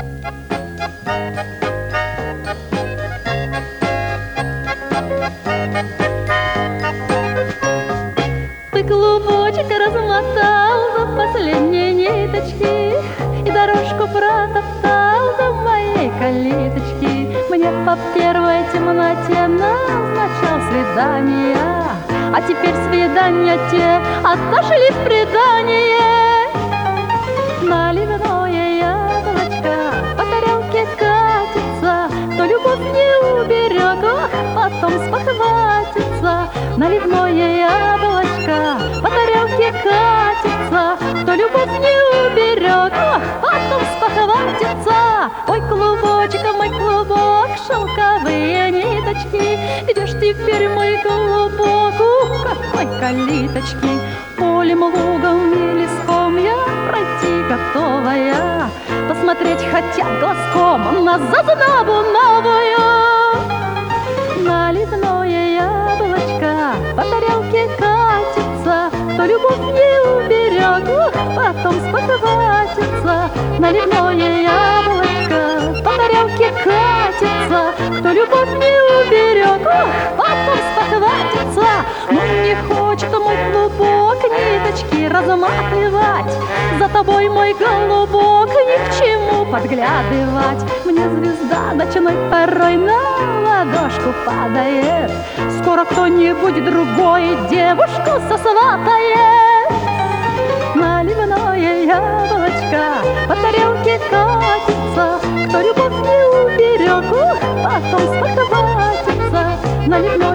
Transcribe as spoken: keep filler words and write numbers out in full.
Ты клубочек размотал за последние ниточки и дорожку протоптал до моей калиточки. Мне по первой темноте назначал свидания, а теперь свидания те отошли в предание. Наливное яблочко по тарелке катится, кто любовь не уберег, ох, потом спохватится. Наливное яблочко по тарелке катится, кто любовь не уберег, ох, потом спохватится. Ой, клубочек, мой клубок, шелковые ниточки, где ж теперь мой голубок, ух, какой калиточки. Полем, лугом и леском я пройти готовая, посмотреть хотят глазком на зазнобу новую. Наливное яблочко по тарелке катится, кто любовь не уберег, ух, потом спохватится. Наливное яблочко по тарелке катится, кто любовь не уберег, ух, потом спохватится. Но не хочет мой клубок ниточки разматывать, за тобой, мой голубок, ни к чему подглядывать. Мне звезда ночной порой на ладошку падает, скоро кто-нибудь другой девушку сосватает. Наливное яблочко по тарелке катится, кто любовь не уберег, ух, потом спохватится. Наливное